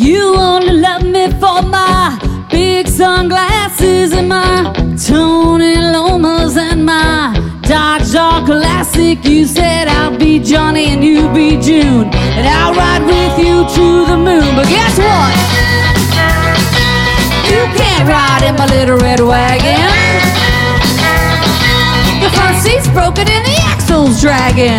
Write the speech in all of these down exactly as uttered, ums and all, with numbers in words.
You only love me for my big sunglasses and my Tony Lomas and my Dodge Dog Classic. You said I'll be Johnny and you be June, and I'll ride with you to the moon. But guess what? You can't ride in my little red wagon. The front seat's broken and the axle's dragging.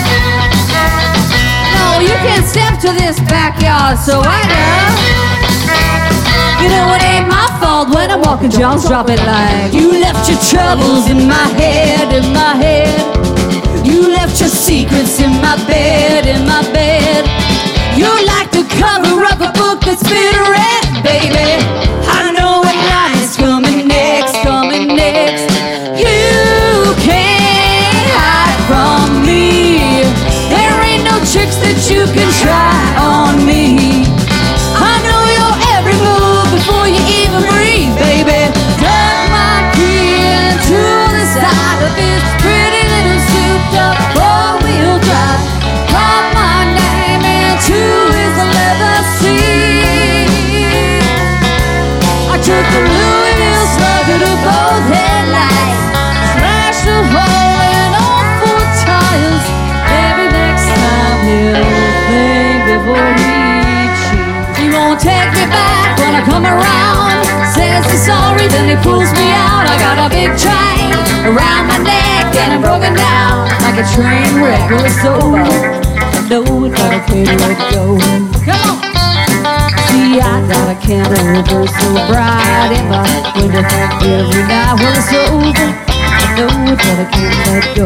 No, you can't step to this backyard, so I know. You know it ain't my fault when I'm walking, jaws dropping like. You left your troubles in my head, in my head. You left your secrets in my bed, in my bed. You're like the cover of a book that's been read, baby. I know what line is coming next, coming next. You can't hide from me. There ain't no tricks that you can try on me. I know your every move before you even breathe, baby. Tuck my key into the side of this pretty little souped-up four-wheel drive. Pop my name into his leather seat. I took a Louisville slugger to both headlights, smashed a hole in all four tires. Maybe next time he'll think before he cheats. He won't take me back when I come around. Says he's sorry, then he pulls me out. I got a big chain around my neck and I'm broken down like a train wreck. Well, it's over. I know it, but I can't let go. Come on. See, I got a candle burn so bright in my window every night. Well, it's over. I know it, but I can't let go.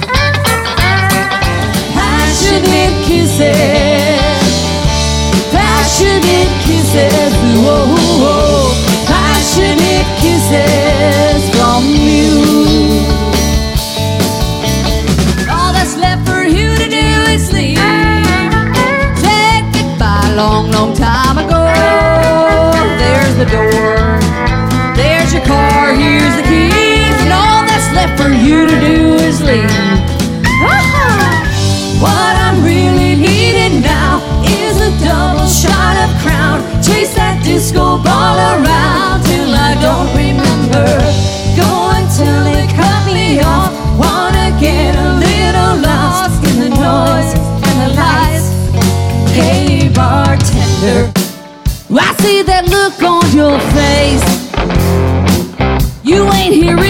Passionate kisses, passionate kisses, whoa, whoa, passionate kisses from you. All that's left for you to do is leave. Said goodbye a long, long time ago. There's the door, there's your car, here's the keys, and all that's left for you to do is leave. What I'm really needing now is a double shot of Crown. Chase that disco ball around till I don't remember. Going till they cut me off. Wanna get a little lost in the noise and the lights. Hey bartender, I see that look on your face. You ain't here